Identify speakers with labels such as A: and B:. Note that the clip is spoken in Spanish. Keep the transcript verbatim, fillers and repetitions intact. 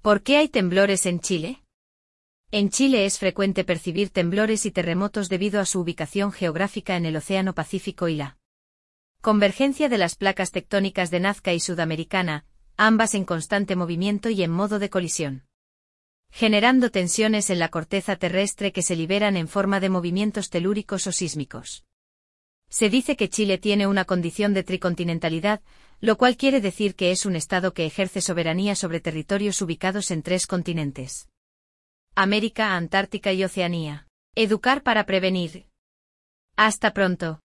A: ¿Por qué hay temblores en Chile? En Chile es frecuente percibir temblores y terremotos debido a su ubicación geográfica en el Océano Pacífico y la convergencia de las placas tectónicas de Nazca y Sudamericana, ambas en constante movimiento y en modo de colisión, generando tensiones en la corteza terrestre que se liberan en forma de movimientos telúricos o sísmicos. Se dice que Chile tiene una condición de tricontinentalidad, lo cual quiere decir que es un estado que ejerce soberanía sobre territorios ubicados en tres continentes: América, Antártica y Oceanía. Educar para prevenir. Hasta pronto.